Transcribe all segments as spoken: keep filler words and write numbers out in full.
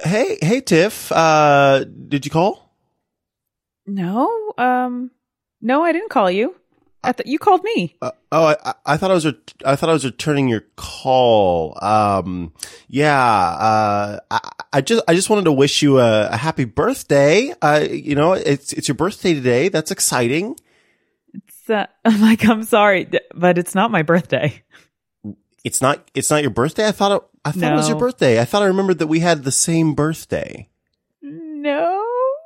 hey, hey, Tiff. Uh, did you call? No, um, no, I didn't call you. I thought you called me. Uh, oh, I, I thought I was. Ret- I thought I was returning your call. Um, yeah. Uh, I, I just, I just wanted to wish you a, a happy birthday. Uh, you know, it's it's your birthday today. That's exciting. It's uh, I'm like, I'm sorry, but it's not my birthday. It's not. It's not your birthday. I thought. It, I thought no. it was your birthday. I thought I remembered that we had the same birthday. No.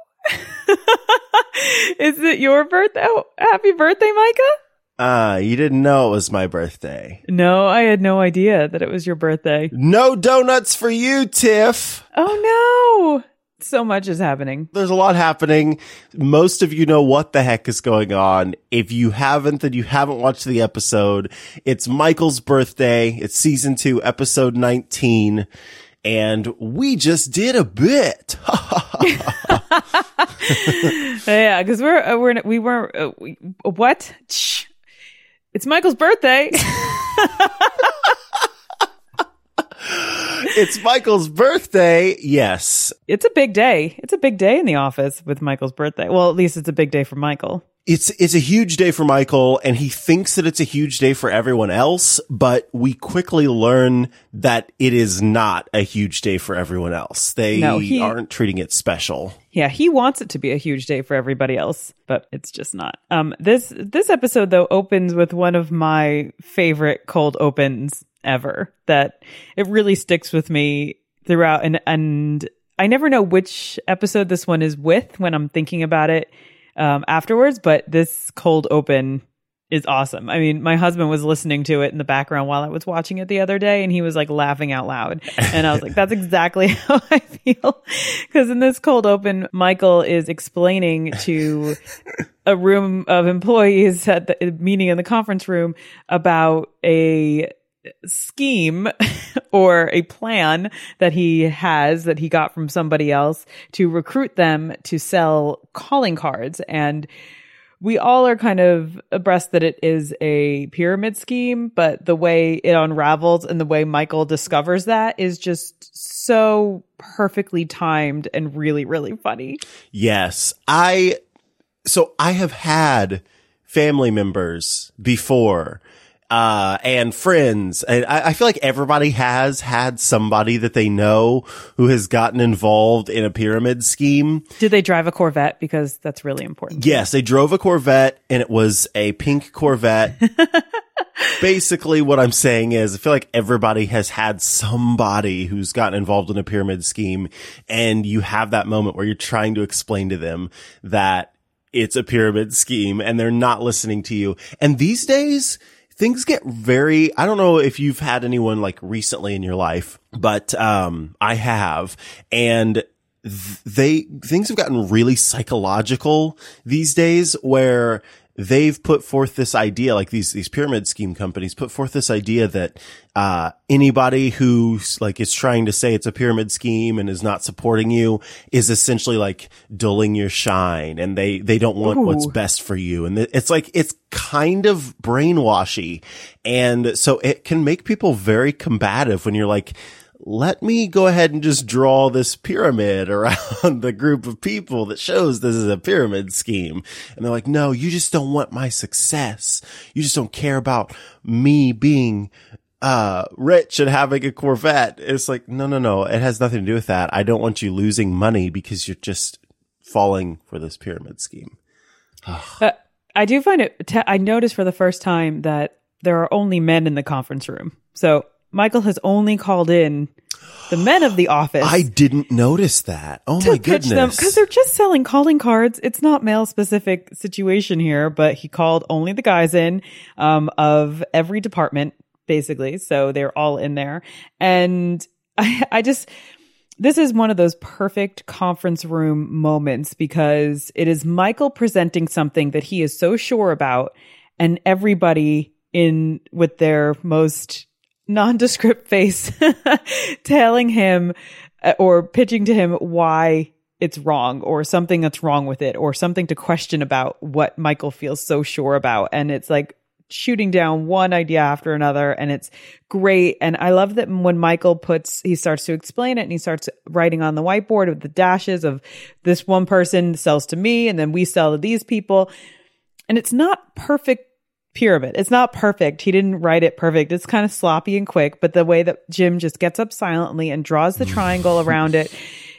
Is it your birthday? Oh, happy birthday, Micah. Ah, uh, you didn't know it was my birthday. No, I had no idea that it was your birthday. No donuts for you, Tiff. Oh, no. So much is happening. There's a lot happening. Most of you know what the heck is going on. If you haven't, then you haven't watched the episode. It's Michael's birthday. It's season two, episode nineteen. And we just did a bit. Yeah, because we're, uh, we're, we weren't, uh, we, what? Shh. It's Michael's birthday. It's Michael's birthday. Yes. It's a big day. It's a big day in the office with Michael's birthday. Well, at least it's a big day for Michael. It's, it's a huge day for Michael, and he thinks that it's a huge day for everyone else, but we quickly learn that it is not a huge day for everyone else. They no, he, aren't treating it special. Yeah, he wants it to be a huge day for everybody else, but it's just not. Um, this, this episode though opens with one of my favorite cold opens ever, that it really sticks with me throughout. And, and I never know which episode this one is with when I'm thinking about it um, afterwards, but this cold open is awesome. I mean, my husband was listening to it in the background while I was watching it the other day, and he was like laughing out loud. And I was like, that's exactly how I feel. Because in this cold open, Michael is explaining to a room of employees at the meeting in the conference room about a scheme or a plan that he has that he got from somebody else to recruit them to sell calling cards. And we all are kind of abreast that it is a pyramid scheme, but the way it unravels and the way Michael discovers that is just so perfectly timed and really, really funny. Yes. I, so I have had family members before Uh, and friends. And I, I feel like everybody has had somebody that they know who has gotten involved in a pyramid scheme. Did they drive a Corvette? Because that's really important. Yes, they drove a Corvette, and it was a pink Corvette. Basically, what I'm saying is I feel like everybody has had somebody who's gotten involved in a pyramid scheme, and you have that moment where you're trying to explain to them that it's a pyramid scheme and they're not listening to you. And these days, things get very, I don't know if you've had anyone like recently in your life, but, um, I have. And th- they, things have gotten really psychological these days, where they've put forth this idea, like these, these pyramid scheme companies put forth this idea that, uh, anybody who's like is trying to say it's a pyramid scheme and is not supporting you is essentially like dulling your shine, and they, they don't want Ooh. what's best for you. And it's like, it's kind of brainwashy. And so it can make people very combative when you're like, let me go ahead and just draw this pyramid around the group of people that shows this is a pyramid scheme. And they're like, no, you just don't want my success. You just don't care about me being uh rich and having a Corvette. It's like, no, no, no. It has nothing to do with that. I don't want you losing money because you're just falling for this pyramid scheme. uh, I do find it, t- I noticed for the first time that there are only men in the conference room. So Michael has only called in the men of the office. I didn't notice that. Oh my goodness. Because they're just selling calling cards. It's not male specific situation here, but he called only the guys in, um, of every department, basically. So they're all in there. And I, I just, this is one of those perfect conference room moments, because it is Michael presenting something that he is so sure about, and everybody in with their most nondescript face telling him uh, or pitching to him why it's wrong, or something that's wrong with it, or something to question about what Michael feels so sure about. And it's like shooting down one idea after another, and it's great. And I love that when Michael puts, he starts to explain it, and he starts writing on the whiteboard with the dashes of this one person sells to me, and then we sell to these people. And it's not perfect pyramid. It's not perfect. He didn't write it perfect. It's kind of sloppy and quick, but the way that Jim just gets up silently and draws the triangle around it,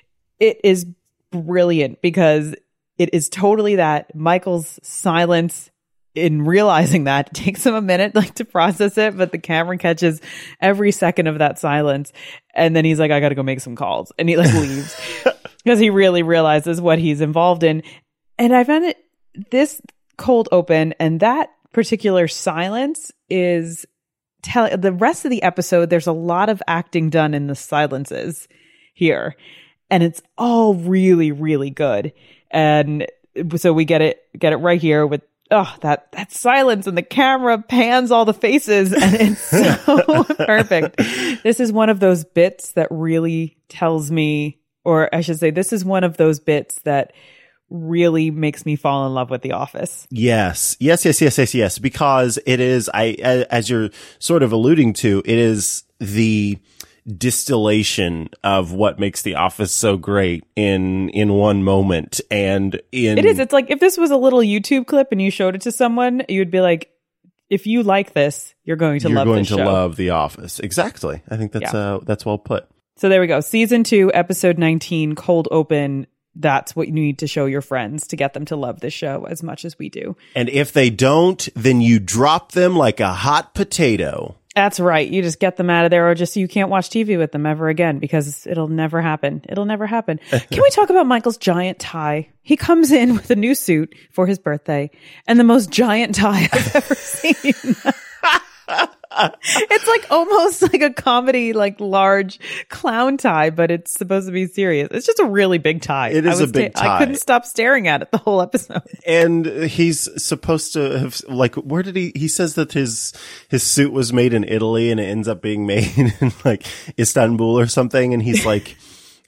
it is brilliant, because it is totally that. Michael's silence in realizing that, it takes him a minute like to process it, but the camera catches every second of that silence. And then he's like, I got to go make some calls. And he like leaves because he really realizes what he's involved in. And I found it, this cold open and that particular silence is tell the rest of the episode. There's a lot of acting done in the silences here, and it's all really, really good. And so we get it, get it right here with, oh, that, that silence, and the camera pans all the faces, and it's so perfect. This is one of those bits that really tells me, or I should say, this is one of those bits that really makes me fall in love with The Office. Yes, yes, yes, yes, yes, yes, because it is, I, as you're sort of alluding to, it is the distillation of what makes The Office so great in in one moment. And in it is, it's like if this was a little YouTube clip and you showed it to someone, you'd be like, if you like this, you're going to you're love going this to show. love The Office. Exactly. I think that's Yeah. uh that's well put. So there we go. Season two, episode nineteen, cold open. That's what you need to show your friends to get them to love this show as much as we do. And if they don't, then you drop them like a hot potato. That's right. You just get them out of there, or just you can't watch T V with them ever again, because it'll never happen. It'll never happen. Can we talk about Michael's giant tie? He comes in with a new suit for his birthday and the most giant tie I've ever seen. It's like almost like a comedy, like large clown tie, but it's supposed to be serious. It's just a really big tie. It is I a big sta- tie. I couldn't stop staring at it the whole episode. And he's supposed to have, like, where did he, he says that his, his suit was made in Italy and it ends up being made in like Istanbul or something. And he's like,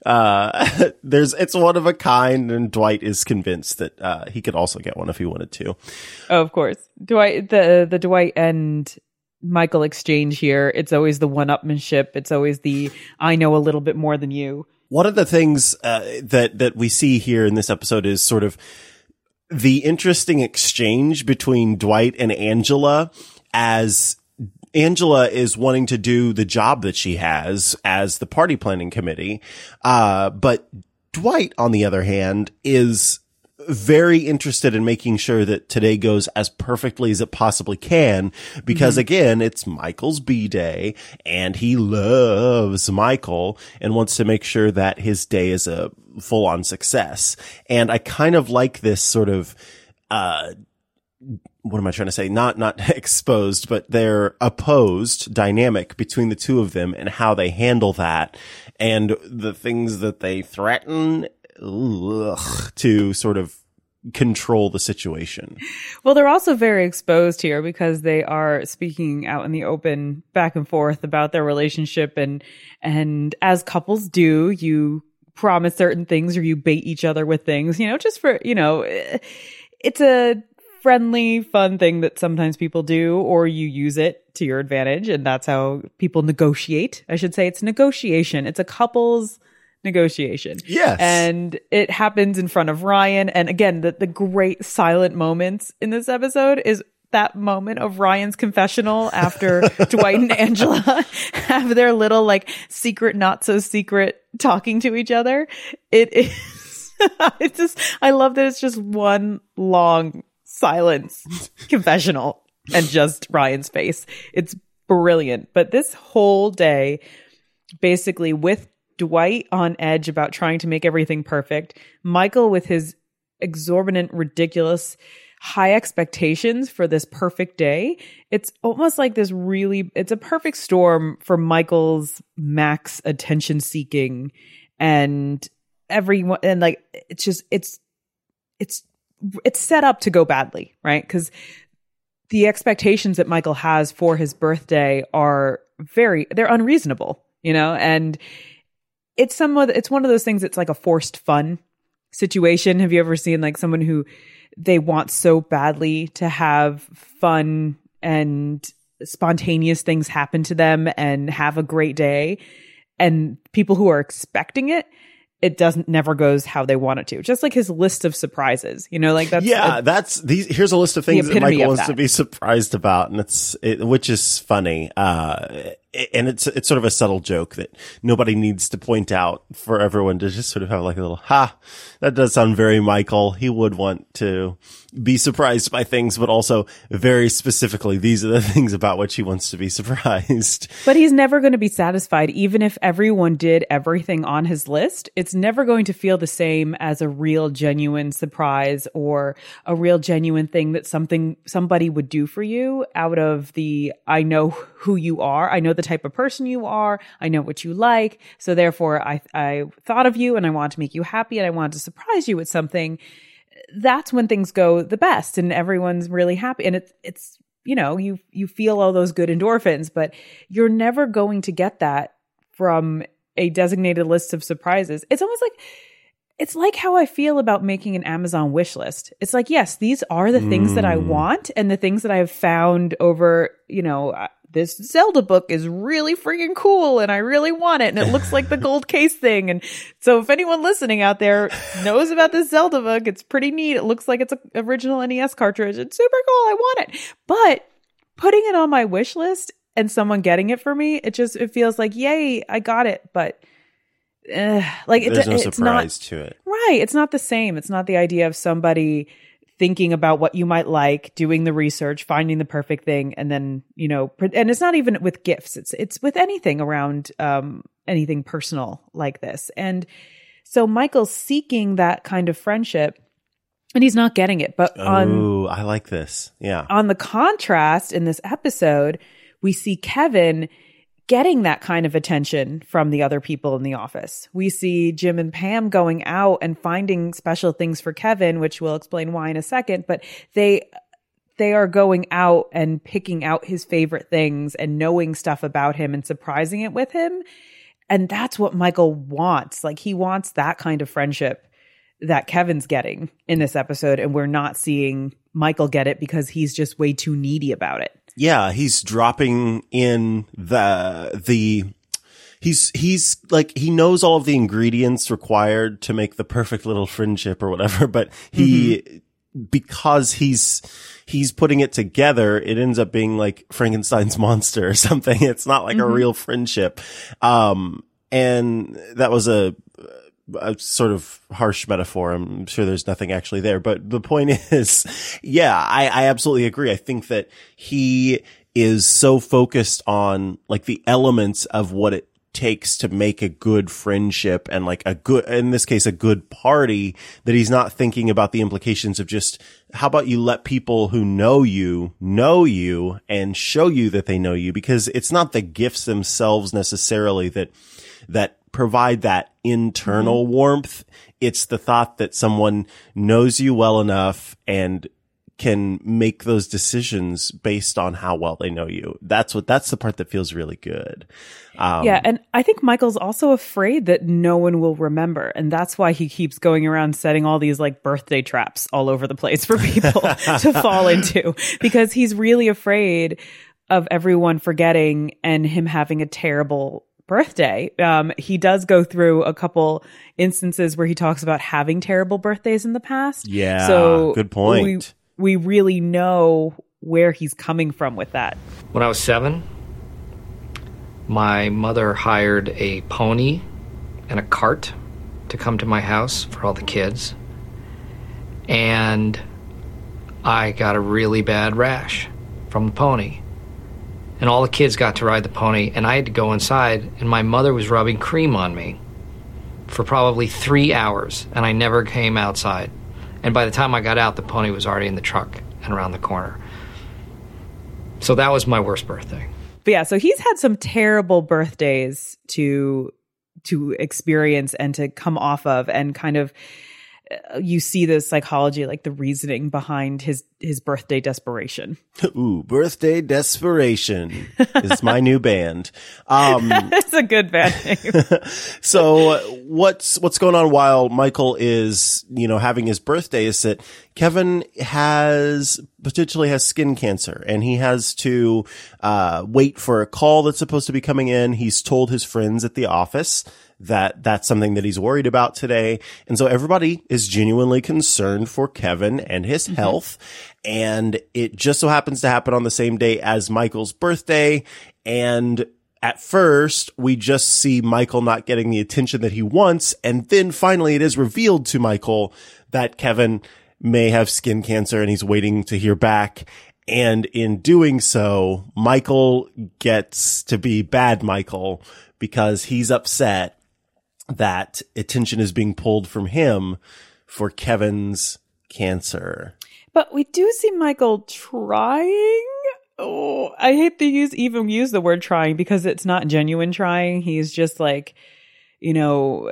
uh, there's, it's one of a kind. And Dwight is convinced that, uh, he could also get one if he wanted to. Oh, of course. Dwight, the, the Dwight and Michael exchange here. It's always the one-upmanship. It's always the, I know a little bit more than you. One of the things, uh, that, that we see here in this episode is sort of the interesting exchange between Dwight and Angela, as Angela is wanting to do the job that she has as the party planning committee. Uh, but Dwight, on the other hand, is very interested in making sure that today goes as perfectly as it possibly can, because mm-hmm. again, it's Michael's B-Day and he loves Michael and wants to make sure that his day is a full-on success. And I kind of like this sort of, uh, what am I trying to say? Not, not exposed, but they're opposed dynamic between the two of them and how they handle that and the things that they threaten ugh, to sort of control the situation. Well, they're also very exposed here because they are speaking out in the open back and forth about their relationship. And, and as couples do, you promise certain things or you bait each other with things, you know, just for, you know, it's a friendly, fun thing that sometimes people do, or you use it to your advantage. And that's how people negotiate. I should say it's negotiation. It's a couple's negotiation. Yes. And it happens in front of Ryan. And again, the, the great silent moments in this episode is that moment of Ryan's confessional after Dwight and Angela have their little like secret, not so secret talking to each other. It is, it's just, I love that it's just one long silence confessional and just Ryan's face. It's brilliant. But this whole day, basically with Dwight on edge about trying to make everything perfect, Michael with his exorbitant, ridiculous, high expectations for this perfect day. It's almost like this really, it's a perfect storm for Michael's max attention seeking and everyone. And like, it's just, it's, it's, it's set up to go badly, right? Because the expectations that Michael has for his birthday are very, they're unreasonable, you know, and it's some of, it's one of those things that's like a forced fun situation. Have you ever seen like someone who they want so badly to have fun and spontaneous things happen to them and have a great day. And people who are expecting it, it doesn't never goes how they want it to. Just like his list of surprises, you know, like that's yeah. A, that's these. Here's a list of things that Michael wants that. to be surprised about, and it's it, which is funny. Uh, and it's it's sort of a subtle joke that nobody needs to point out for everyone to just sort of have like a little ha. That does sound very Michael. He would want to be surprised by things, but also very specifically, these are the things about which he wants to be surprised. But he's never going to be satisfied, even if everyone did everything on his list. It's never going to feel the same as a real, genuine surprise or a real, genuine thing that something somebody would do for you out of the I know who you are. I know the type of person you are. I know what you like. So therefore, I I thought of you and I want to make you happy and I want to surprise you with something. That's when things go the best and everyone's really happy. And it's, it's, you know, you, you feel all those good endorphins, but you're never going to get that from a designated list of surprises. It's almost like, it's like how I feel about making an Amazon wish list. It's like, yes, these are the things mm. that I want and the things that I have found over, you know, this Zelda book is really freaking cool and I really want it. And it looks like the gold case thing. And so if anyone listening out there knows about this Zelda book, it's pretty neat. It looks like it's an original N E S cartridge. It's super cool. I want it. But putting it on my wish list and someone getting it for me, it just, it feels like, yay, I got it. But uh, like there's it, no it's surprise not, to it. Right. It's not the same. It's not the idea of somebody thinking about what you might like, doing the research, finding the perfect thing, and then, you know, and it's not even with gifts. It's it's with anything around um, anything personal like this. And so Michael's seeking that kind of friendship, and he's not getting it. But on oh, I like this. Yeah. On the contrast in this episode, we see Kevin getting that kind of attention from the other people in the office. We see Jim and Pam going out and finding special things for Kevin, which we'll explain why in a second, but they they are going out and picking out his favorite things and knowing stuff about him and surprising it with him. And that's what Michael wants. Like he wants that kind of friendship that Kevin's getting in this episode, and we're not seeing Michael get it because he's just way too needy about it. Yeah, he's dropping in the, the, he's, he's like, he knows all of the ingredients required to make the perfect little friendship or whatever, but he, mm-hmm. because he's, he's putting it together, it ends up being like Frankenstein's monster or something. It's not like mm-hmm. a real friendship. Um, and that was a, a sort of harsh metaphor. I'm sure there's nothing actually there, but the point is, yeah, I, I absolutely agree. I think that he is so focused on like the elements of what it takes to make a good friendship and like a good, in this case, a good party, that he's not thinking about the implications of just, how about you let people who know you know you and show you that they know you? Because it's not the gifts themselves necessarily that, that provide that internal mm-hmm. warmth. It's the thought that someone knows you well enough and can make those decisions based on how well they know you. That's what, that's the part that feels really good. Um, yeah. And I think Michael's also afraid that no one will remember. And that's why he keeps going around setting all these like birthday traps all over the place for people to fall into, because he's really afraid of everyone forgetting and him having a terrible birthday. Um, he does go through a couple instances where he talks about having terrible birthdays in the past. Yeah. So good point. We, we really know where he's coming from with that. When I was seven, my mother hired a pony and a cart to come to my house for all the kids. And I got a really bad rash from the pony. And all the kids got to ride the pony, and I had to go inside, and my mother was rubbing cream on me for probably three hours, and I never came outside. And by the time I got out, the pony was already in the truck and around the corner. So that was my worst birthday. But yeah, so he's had some terrible birthdays to to experience and to come off of, and kind of uh, you see the psychology, like the reasoning behind his his birthday desperation. Ooh, Birthday Desperation is my new band. Um, It's a good band name. so what's what's going on while Michael is, you know, having his birthday is that Kevin has potentially has skin cancer, and he has to uh wait for a call that's supposed to be coming in. He's told his friends at the office that that's something that he's worried about today. And so everybody is genuinely concerned for Kevin and his mm-hmm. health. And it just so happens to happen on the same day as Michael's birthday. And at first, we just see Michael not getting the attention that he wants. And then finally, it is revealed to Michael that Kevin may have skin cancer and he's waiting to hear back. And in doing so, Michael gets to be bad Michael because he's upset that attention is being pulled from him for Kevin's cancer. But we do see Michael trying. Oh, I hate to use even use the word trying because it's not genuine trying. He's just like, you know,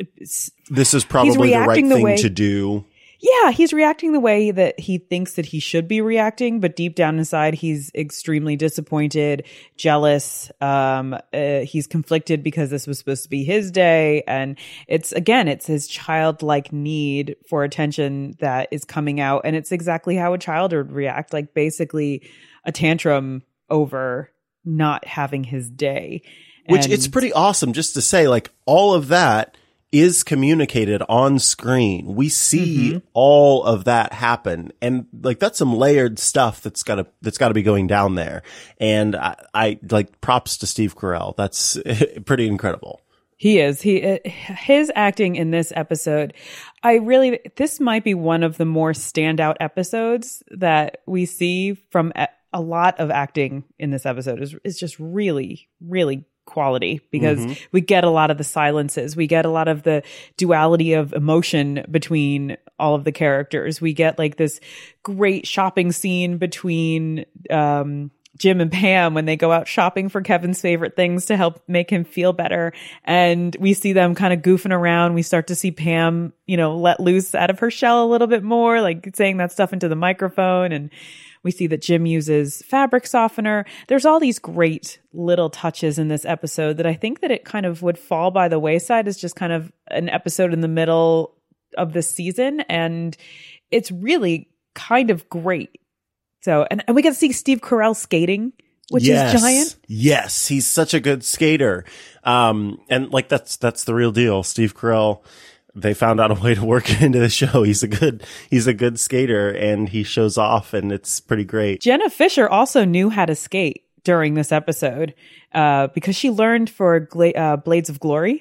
this is probably the right thing the way- to do. Yeah, he's reacting the way that he thinks that he should be reacting, but deep down inside, he's extremely disappointed, jealous. Um, uh, he's conflicted because this was supposed to be his day. And it's, again, it's his childlike need for attention that is coming out. And it's exactly how a child would react, like basically a tantrum over not having his day. Which and- it's pretty awesome just to say, like, all of that is communicated on screen. We see mm-hmm. all of that happen. And like, that's some layered stuff that's gotta, that's gotta be going down there. And I, I like props to Steve Carell. That's pretty incredible. He is. He, his acting in this episode, I really, this might be one of the more standout episodes that we see from a, a lot of acting in this episode is, is just really, really quality because mm-hmm. we get a lot of the silences. We get a lot of the duality of emotion between all of the characters. We get like this great shopping scene between um, Jim and Pam when they go out shopping for Kevin's favorite things to help make him feel better. And we see them kind of goofing around. We start to see Pam, you know, let loose out of her shell a little bit more, like saying that stuff into the microphone. And we see that Jim uses fabric softener. There's all these great little touches in this episode that I think that it kind of would fall by the wayside as just kind of an episode in the middle of the season. And it's really kind of great. So, and, and we get to see Steve Carell skating, which yes. is giant. Yes. He's such a good skater. Um, and like, that's, that's the real deal. Steve Carell, they found out a way to work it into the show. He's a good, he's a good skater and he shows off and it's pretty great. Jenna Fisher also knew how to skate during this episode, uh, because she learned for Gla- uh, Blades of Glory.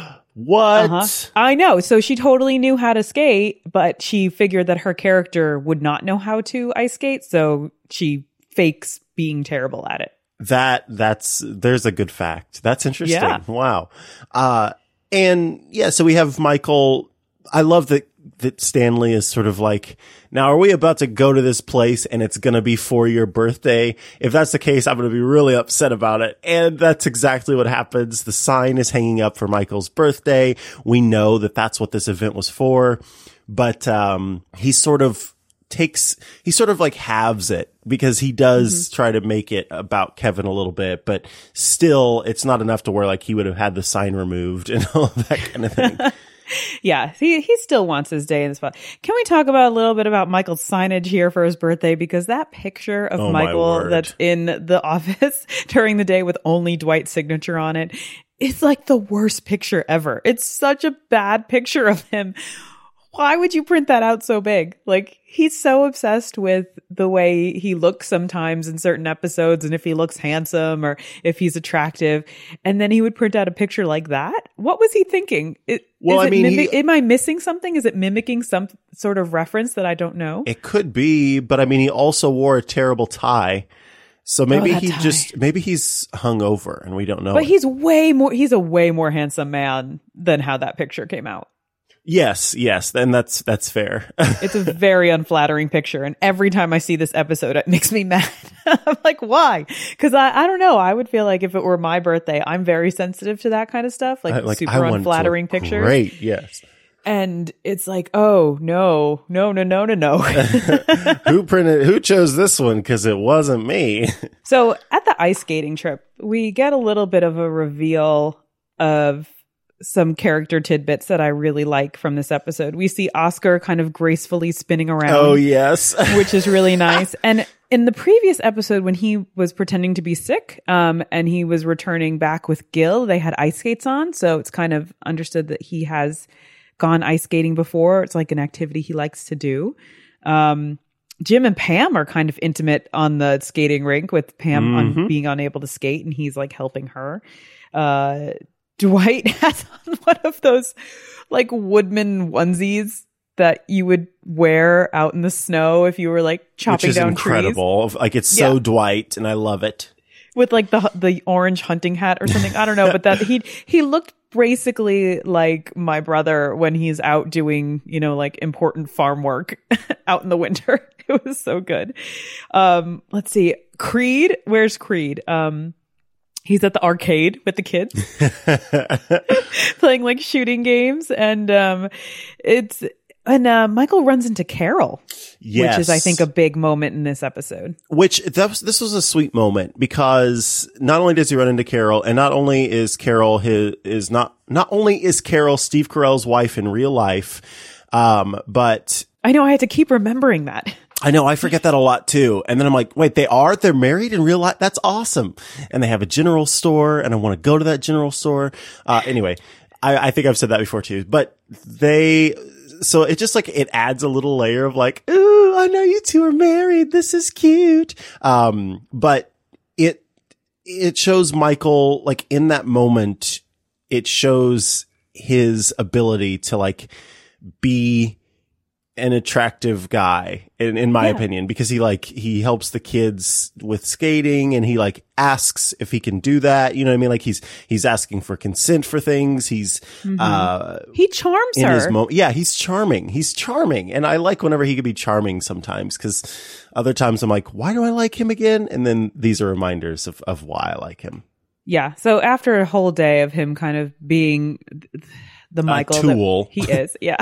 What? Uh-huh. I know. So she totally knew how to skate, but she figured that her character would not know how to ice skate. So she fakes being terrible at it. That, that's, there's a good fact. That's interesting. Yeah. Wow. Uh, And yeah, so we have Michael. I love that, that Stanley is sort of like, now are we about to go to this place and it's going to be for your birthday? If that's the case, I'm going to be really upset about it. And that's exactly what happens. The sign is hanging up for Michael's birthday. We know that that's what this event was for, but, um, he sort of takes, he sort of like halves it because he does mm-hmm. try to make it about Kevin a little bit, but still it's not enough to where like he would have had the sign removed and all of that kind of thing. Yeah, he he still wants his day in the spot. Can we talk about a little bit about Michael's signage here for his birthday? Because that picture of oh, Michael that's in the office during the day with only Dwight's signature on it, it's like the worst picture ever. It's such a bad picture of him. Why would you print that out so big? Like, he's so obsessed with the way he looks sometimes in certain episodes and if he looks handsome or if he's attractive. And then he would print out a picture like that. What was he thinking? It, well, is I it mean, mimic- he, am I missing something? Is it mimicking some sort of reference that I don't know? It could be, but I mean, he also wore a terrible tie. So maybe oh, he tie. just, maybe he's hungover and we don't know. But it. he's way more, he's a way more handsome man than how that picture came out. Yes, yes, then that's that's fair. It's a very unflattering picture, and every time I see this episode, it makes me mad. I'm like, why? Because I, I don't know. I would feel like if it were my birthday, I'm very sensitive to that kind of stuff, like, I, like super I want unflattering to pictures. Great, yes. And it's like, oh, no, no, no, no, no, no. Who printed, who chose this one? Because it wasn't me. So at the ice skating trip, we get a little bit of a reveal of some character tidbits that I really like from this episode. We see Oscar kind of gracefully spinning around. Oh, yes. Which is really nice. And in the previous episode, when he was pretending to be sick um, and he was returning back with Gil, they had ice skates on. So it's kind of understood that he has gone ice skating before. It's like an activity he likes to do. Um, Jim and Pam are kind of intimate on the skating rink, with Pam mm-hmm. on being unable to skate, and he's like helping her. Uh, Dwight has on one of those like woodman onesies that you would wear out in the snow if you were like chopping Which is down incredible. trees. Like it's so Yeah. Dwight, and I love it. With like the the orange hunting hat or something. I don't know, but that he he looked basically like my brother when he's out doing, you know, like important farm work out in the winter. It was so good. Um, let's see. Creed, where's Creed? Um, he's at the arcade with the kids playing like shooting games, and um, it's and uh, Michael runs into Carol. Yes. Which is, I think, a big moment in this episode. Which that was, this was a sweet moment, because not only does he run into Carol, and not only is Carol his is not not only is Carol Steve Carell's wife in real life, um, but I know I had to keep remembering that. I know I forget that a lot too. And then I'm like, wait, they are? They're married in real life? That's awesome. And they have a general store, and I want to go to that general store. Uh, anyway, I, I think I've said that before too, but they. So it just like, it adds a little layer of like, ooh, I know you two are married. This is cute. Um, but it, it shows Michael, like in that moment, it shows his ability to like be an attractive guy, in, in my Yeah. opinion, because he like, he helps the kids with skating, and he like asks if he can do that. You know what I mean? Like he's, he's asking for consent for things. He's, Mm-hmm. uh, He charms in her. his moment. Yeah, he's charming. He's charming. And I like whenever he could be charming sometimes, because other times I'm like, why do I like him again? And then these are reminders of, of why I like him. Yeah. So after a whole day of him kind of being the Michael that tool. he is, yeah,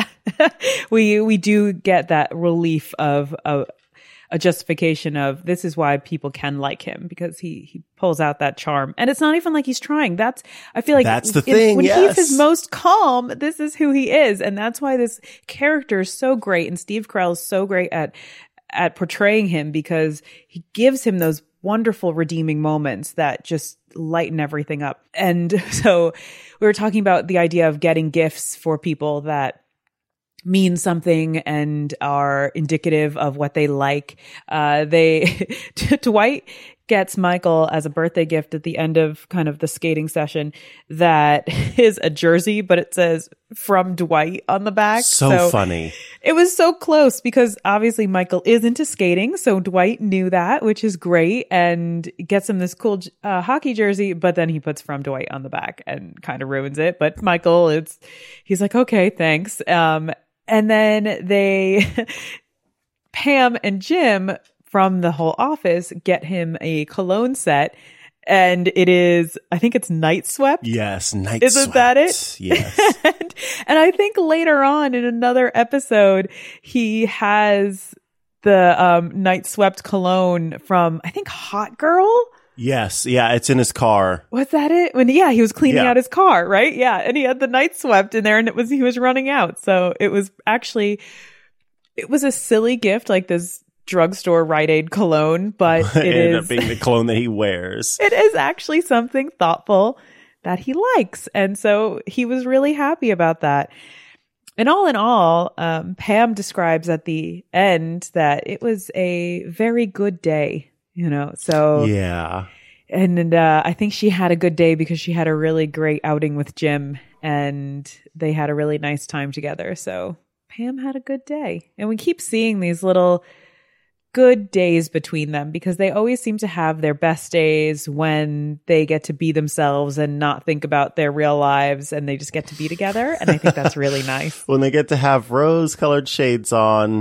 we we do get that relief of a, a justification of this is why people can like him, because he he pulls out that charm, and it's not even like he's trying. That's I feel like That's the in- thing, when yes. he's his most calm, this is who he is, and that's why this character is so great, and Steve Carell is so great at at portraying him, because he gives him those wonderful redeeming moments that just lighten everything up. And so we were talking about the idea of getting gifts for people that mean something and are indicative of what they like. Uh, they, Dwight gets Michael as a birthday gift at the end of kind of the skating session that is a jersey, but it says from Dwight on the back. So, funny. It was so close, because obviously Michael is into skating. So Dwight knew that, which is great, and gets him this cool uh, hockey jersey, but then he puts from Dwight on the back and kind of ruins it. But Michael, it's, he's like, okay, thanks. Um, and then they, Pam and Jim from the whole office get him a cologne set, and it is, I think it's Night Swept. Yes, Night Isn't Swept. that it? Yes. and, and I think later on in another episode, he has the um, Night Swept cologne from, I think, Hot Girl. Yes. Yeah, it's in his car. Was that it? When yeah, he was cleaning Yeah. out his car, right? Yeah, and he had the Night Swept in there, and it was he was running out. So it was actually, it was a silly gift, like this drugstore Rite Aid cologne, but It it ended is up being the cologne that he wears. it is actually something thoughtful that he likes. And so he was really happy about that. And all in all, um, Pam describes at the end that it was a very good day, you know, so, Yeah. and, and uh, I think she had a good day because she had a really great outing with Jim, and they had a really nice time together. So Pam had a good day. And we keep seeing these little good days between them, because they always seem to have their best days when they get to be themselves and not think about their real lives, and they just get to be together. And I think that's really nice. When they get to have rose colored shades on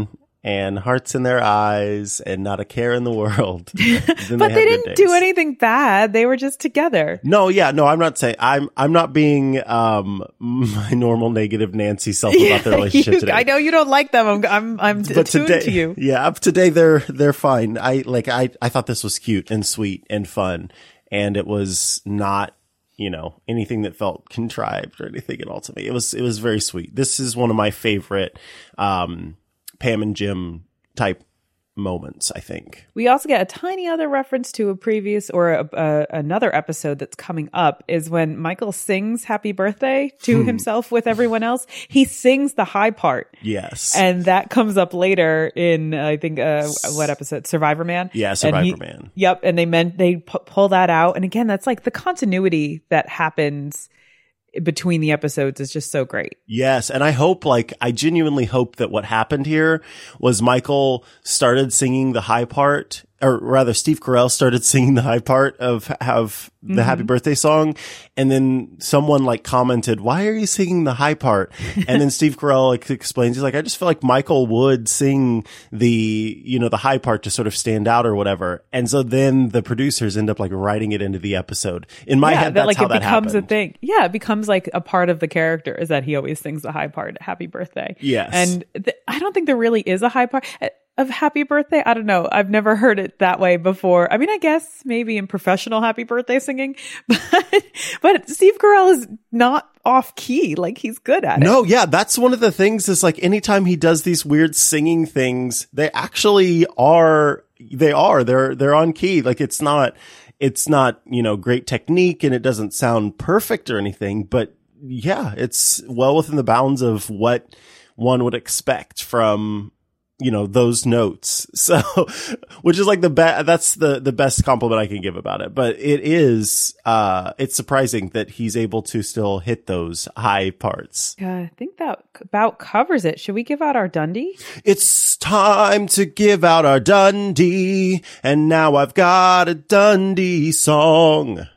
and hearts in their eyes and not a care in the world. But they, they didn't do anything bad. They were just together. No, yeah, no, I'm not saying I'm I'm not being um my normal negative Nancy self about yeah, their relationship you, today. I know you don't like them. I'm I'm, I'm but attuned today, to you. Yeah, up today they're they're fine. I like I I thought this was cute and sweet and fun, and it was not, you know, anything that felt contrived or anything at all to me. It was, it was very sweet. This is one of my favorite, um, Pam and Jim type moments, I think. We also get a tiny other reference to a previous or a, a, another episode that's coming up is when Michael sings happy birthday to hmm. himself with everyone else. He sings the high part. Yes. And that comes up later in, uh, I think, uh, what episode? Survivor Man? Yeah, Survivor he, Man. Yep. And they meant, they pu- pull that out. And again, that's like the continuity that happens between the episodes is just so great. Yes. And I hope, like, I genuinely hope that what happened here was Michael started singing the high part, or rather Steve Carell started singing the high part of, of the mm-hmm. happy birthday song. And then someone like commented, why are you singing the high part? And then Steve Carell like explains, he's like, I just feel like Michael would sing the, you know, the high part to sort of stand out or whatever. And so then the producers end up like writing it into the episode. In my yeah, head, that's that, like, how it that becomes happened. a thing. Yeah. It becomes like a part of the character is that he always sings the high part, happy birthday. Yes. And th- I don't think there really is a high part of happy birthday. I don't know. I've never heard it that way before. I mean, I guess maybe in professional happy birthday singing, but, but Steve Carell is not off key. Like, he's good at it. No, yeah. That's one of the things is like anytime he does these weird singing things, they actually are, they are, they're, they're on key. Like, it's not, it's not, you know, great technique and it doesn't sound perfect or anything, but yeah, it's well within the bounds of what one would expect from, you know, those notes. So, which is like the best, that's the, the best compliment I can give about it. But it is, uh, it's surprising that he's able to still hit those high parts. Uh, I think that about covers it. Should we give out our Dundee? It's time to give out our Dundee. And now I've got a Dundee song.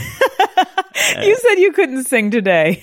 You said you couldn't sing today.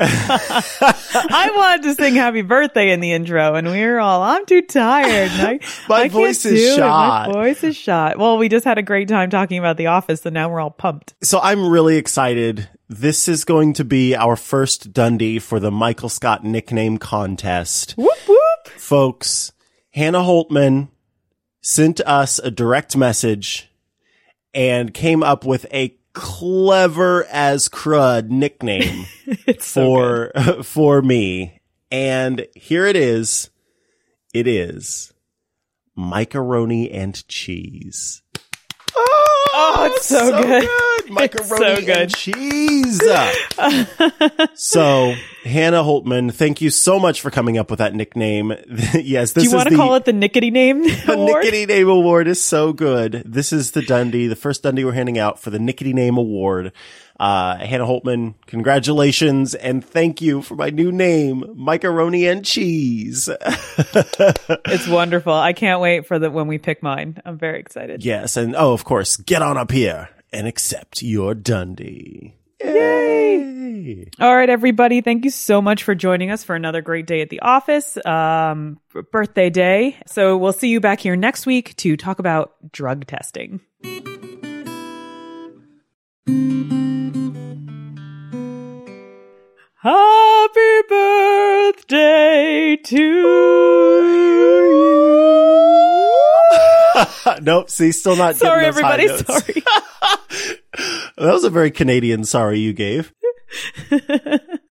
I wanted to sing happy birthday in the intro and we were all, I'm too tired. I, My I voice can't is do shot. It. My voice is shot. Well, we just had a great time talking about The Office and now we're all pumped. So I'm really excited. This is going to be our first Dundee for the Michael Scott nickname contest. Whoop, whoop. Folks, Hannah Holtman sent us a direct message and came up with a clever as crud nickname for so for me, and here it is. It is Macaroni and Cheese. Oh, oh it's so, so good. good. Macaroni it's so good. and cheese. So, Hannah Holtman, thank you so much for coming up with that nickname. Yes, this Do you want to call it the Nickety Name The Award? Nickety Name Award is so good. This is the Dundee, the first Dundee we're handing out for the Nickety Name Award. Uh, Hannah Holtman, congratulations and thank you for my new name, Macaroni and Cheese. It's wonderful. I can't wait for the when we pick mine. I'm very excited. Yes, and oh, of course, get on up here and accept your Dundee. Yay! All right, everybody. Thank you so much for joining us for another great day at the office. Um, birthday day. So we'll see you back here next week to talk about drug testing. Happy birthday to you. Nope. See, still not. Sorry, getting those everybody. high notes. Sorry. That was a very Canadian sorry you gave.